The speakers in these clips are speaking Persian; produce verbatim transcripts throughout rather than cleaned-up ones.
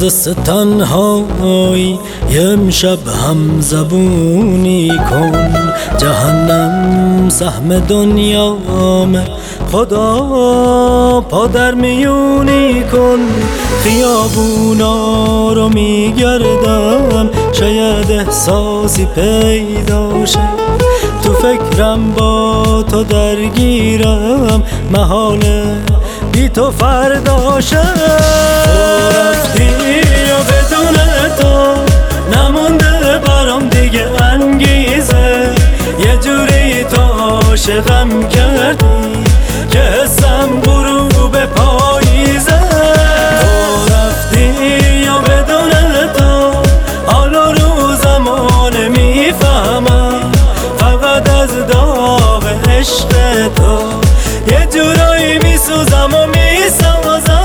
از تنهایی امشب هم زبونی کن. جهنم سهم دنیامه، خدا پادر میونی کن. خیابونا رو میگردم، شاید احساسی پیدا شه. تو فکرم با تو درگیرم، محاله بی تو فردا شه. تو رفتی و بدون تو نمونده برام دیگه انگیزه. یه جوری تو عاشقم کردی که حسم غروب پاییزه. تو رفتی و بدون تو حال و روزمو نمیفهمم، فقط از داغ عشق تو یه جورایی میسوزم و میسازم.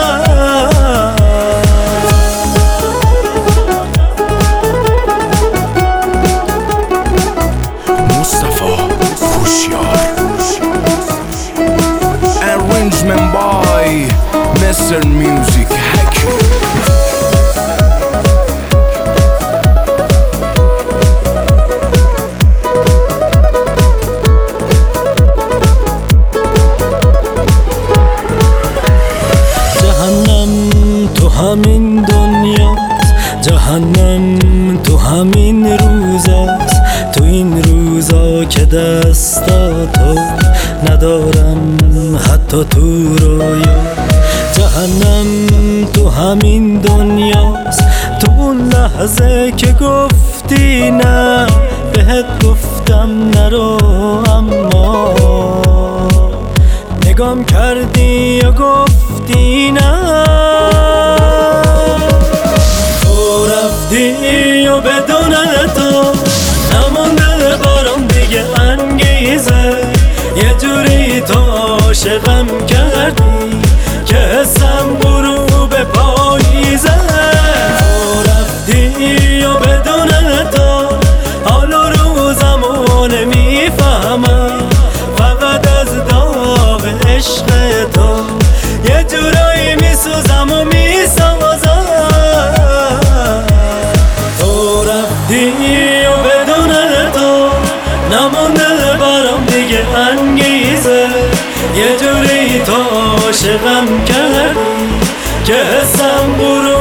مصطفی هوشیار. Arrangement by Mister Music Hacker. همین دنیاست، جهنم تو همین روزاست. تو این روزا که دستاتو ندارم حتی تو رویا. جهنم تو همین دنیاست، تو اون لحظه که گفتی نه، بهت گفتم نرو اما نگام کردی و گفتی نه. و بدون تو نمونده برام دیگه انگیزه. یه جوری تو عاشقم کردی که حسم غروب پاییزه. تو رفتی و بدون تو حال و روزمو نمیفهمم، فقط از داغ عشق تو یه جورایی میسوزم و میسازم. و بدون تو نمونده برام دیگه انگیزه. یه جوری تو عاشقم کردی که حسم برو